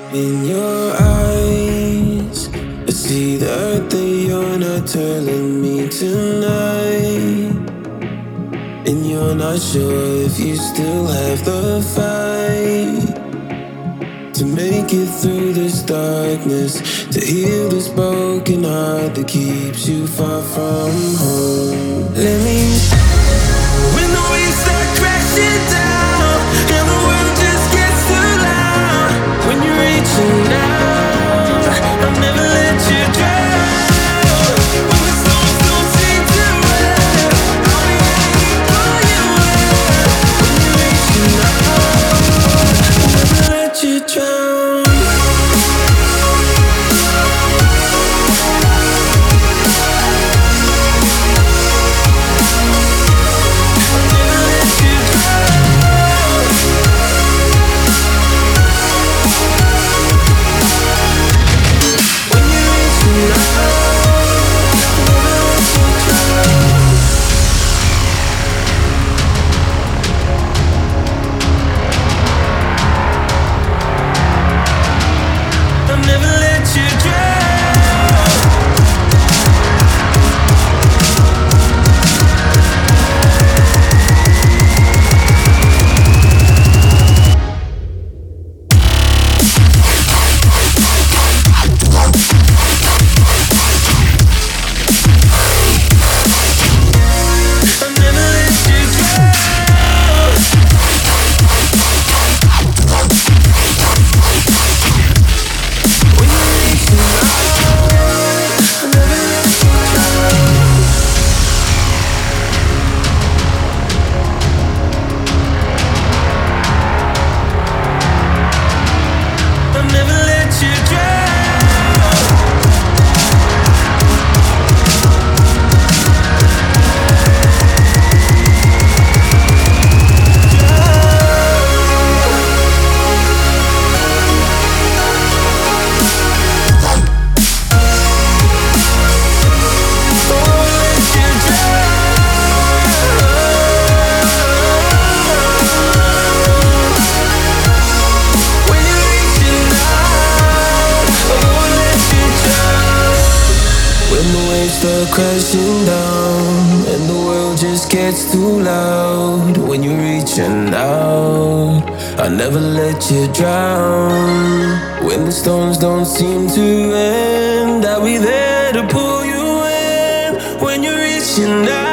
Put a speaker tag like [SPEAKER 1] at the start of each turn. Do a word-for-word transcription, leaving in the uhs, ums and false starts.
[SPEAKER 1] In your eyes, I see that you're not telling me tonight. And you're not sure if you still have the fight to make it through this darkness, to heal this broken heart that keeps you far from home. Let me when the waves start crashing down and the world just gets too loud, when you're reaching out, I'll never let you drown. When the storms don't seem to end, I'll be waiting for you. When you're reaching out, I'll never let you drown. Start crashing down and the world just gets too loud. When you're reaching out, I'll never let you drown. When the storms don't seem to end, I'll be there to pull you in. When you're reaching out,